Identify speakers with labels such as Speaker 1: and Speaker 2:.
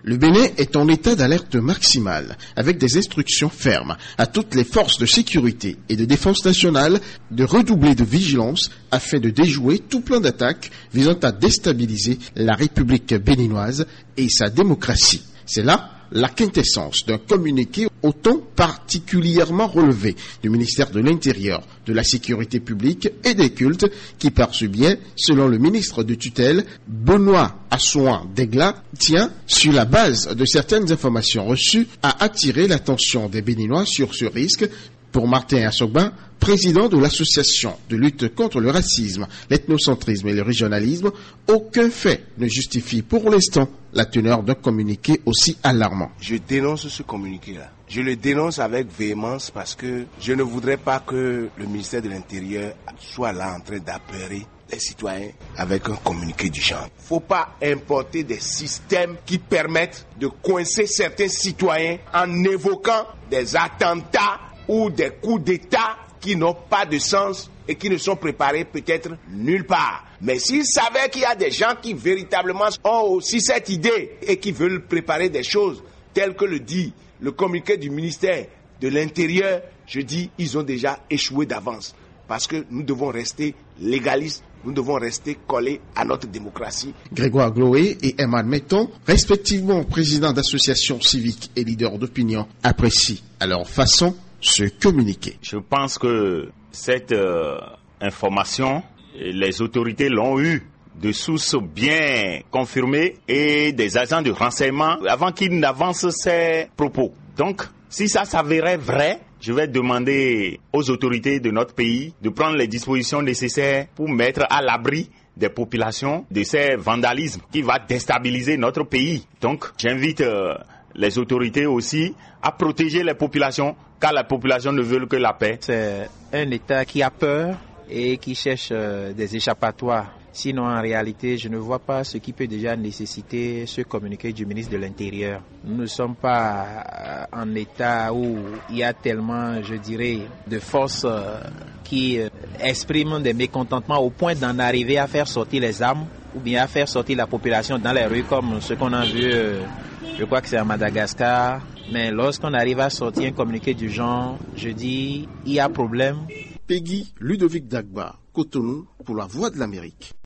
Speaker 1: Le Bénin est en état d'alerte maximale, avec des instructions fermes à toutes les forces de sécurité et de défense nationale de redoubler de vigilance afin de déjouer tout plan d'attaque visant à déstabiliser la République béninoise et sa démocratie. C'est là la quintessence d'un communiqué au ton particulièrement relevé du ministère de l'Intérieur, de la Sécurité publique et des cultes qui, par ce biais, selon le ministre de tutelle, Benoît Assouan Degla, tient, sur la base de certaines informations reçues, à attirer l'attention des Béninois sur ce risque. Pour Martin Assogba, président de l'association de lutte contre le racisme, l'ethnocentrisme et le régionalisme, aucun fait ne justifie pour l'instant la teneur d'un communiqué aussi alarmant.
Speaker 2: Je dénonce ce communiqué-là. Je le dénonce avec véhémence parce que je ne voudrais pas que le ministère de l'Intérieur soit là en train d'apeurer les citoyens avec un communiqué du genre. Faut pas importer des systèmes qui permettent de coincer certains citoyens en évoquant des attentats ou des coups d'État qui n'ont pas de sens et qui ne sont préparés peut-être nulle part. Mais s'ils savaient qu'il y a des gens qui véritablement ont aussi cette idée et qui veulent préparer des choses telles que le dit le communiqué du ministère de l'Intérieur, je dis ils ont déjà échoué d'avance. Parce que nous devons rester légalistes, nous devons rester collés à notre démocratie.
Speaker 1: Grégoire Gloé et Emmanuel Metton, respectivement présidents d'associations civiques et leaders d'opinion, apprécient à leur façon ce communiqué.
Speaker 3: Je pense que cette information, les autorités l'ont eu de sources bien confirmées et des agents de renseignement avant qu'ils n'avancent ces propos. Donc, si ça s'avérait vrai, je vais demander aux autorités de notre pays de prendre les dispositions nécessaires pour mettre à l'abri des populations de ces vandalismes qui va déstabiliser notre pays. Donc, j'invite les autorités aussi à protéger les populations, car la population ne veut que la paix.
Speaker 4: C'est un État qui a peur et qui cherche des échappatoires. Sinon, en réalité, je ne vois pas ce qui peut déjà nécessiter ce communiqué du ministre de l'Intérieur. Nous ne sommes pas en état où il y a tellement, je dirais, de forces qui expriment des mécontentements au point d'en arriver à faire sortir les armes ou bien à faire sortir la population dans les rues comme ce qu'on a vu, je crois que c'est à Madagascar. Mais lorsqu'on arrive à sortir un communiqué du genre, je dis, il y a problème.
Speaker 1: Peggy Ludovic Dagba, Cotonou, pour la Voix de l'Amérique.